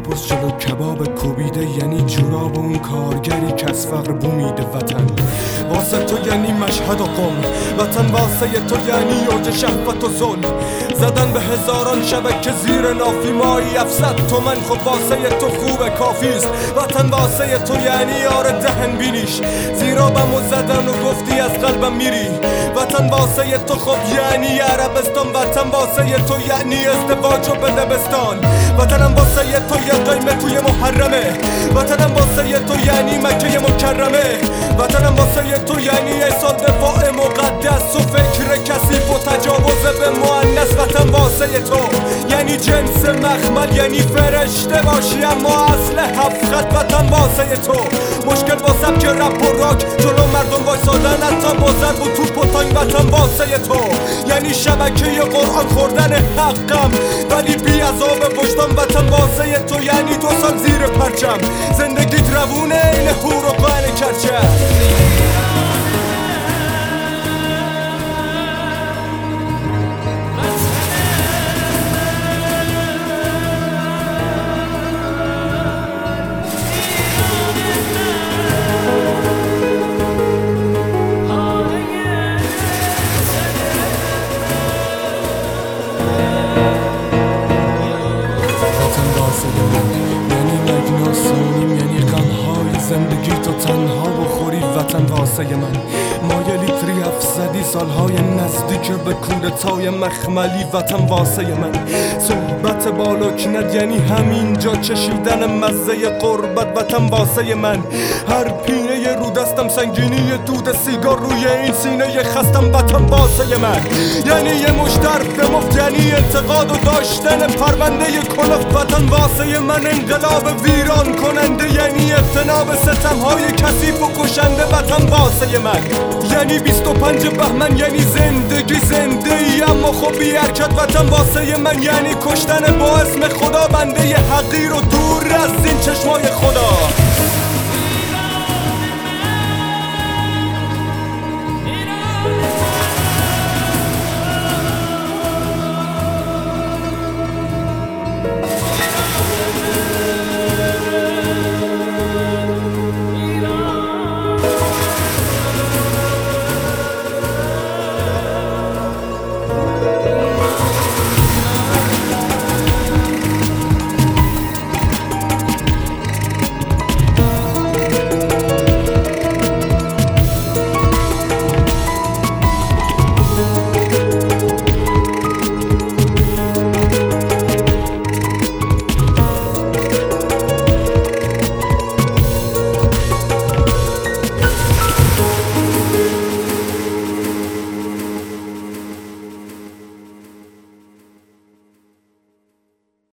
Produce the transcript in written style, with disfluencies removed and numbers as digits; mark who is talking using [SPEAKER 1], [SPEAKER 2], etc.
[SPEAKER 1] بپرس جلو کباب کوبیده یعنی جوراب اون کارگری که از فقر بومیده. وطن واسه تو یعنی مشهد و قم، وطن واسه تو یعنی اوج شهوت و ظلم، زدن به هزاران شبکه زیر نافی مایی 700 تومن. خب واسه تو خوبه کافیست. وطن واسه تو یعنی آره دهن بینیش زیرا بمو زدن و گفتی از قلبم میری. وطن واسه تو خب یعنی عربستان، وطن واسه تو یعنی ازدواج و بدبستان، وطنم واسه تو یه قیمه توی محرمه، وطنم واسه تو یعنی مکه مکرمه، وطنم واسه تو یعنی یه سال دفاع مقدس و فکر کثیف و تجاوز به مؤنث. وطن واسه تو یعنی جنس مخمل، یعنی فرشته باشی اما اصل 7 خط. وطن واسه تو مشکل با سبک رپ و راک، جلو مردم وایسادن حتی با ضرب و توپ و تانگ. وطن واسه تو یعنی شبکه قرآن خوردن حقم ولی بی عذاب وجدان. وطن واسه تو یعنی 2 سال زیر پرچم، زندگیت روونه این هور و قهن کرچم. زندگی تو تنها بخوری وطن واسه من، مایلی تریف زدی سالهای نزدیک به کودتای مخملی. وطن واسه من صحبت بالوکنت یعنی همینجا چشیدن مزه قربت. وطن واسه من هر پینه رو دستم سنگینی دود سیگار روی این سینه خستم. وطن واسه من یعنی یه مشترف به مفت، یعنی انتقاد و داشتن پرونده کلفت. وطن واسه من انقلاب ویران کننده، یعنی اجتناب ستمهای کثیف و کشنده. وطن واسه من یعنی 25 بهمن، یعنی زندگی زنده ای اما خب بی حرکت. وطن واسه من یعنی کشتن با اسم خدا بنده حقیر و دور از این چشمای